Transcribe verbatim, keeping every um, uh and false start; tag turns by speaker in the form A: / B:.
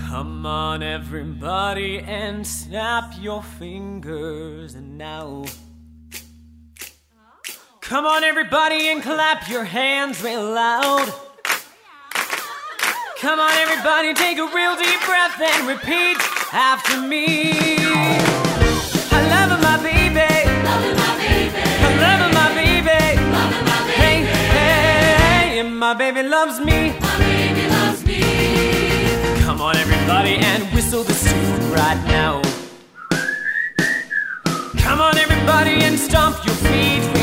A: Come on everybody and snap your fingers and now. Come on everybody and clap your hands real loud. Come on everybody, take a real deep breath and repeat after me. I love my baby,
B: Loving my baby,
A: I love my baby,
B: loving my baby.
A: hey, hey, and my baby loves me.
B: My baby loves me.
A: Come on everybody and whistle the tune right now. Come on everybody and stomp your feet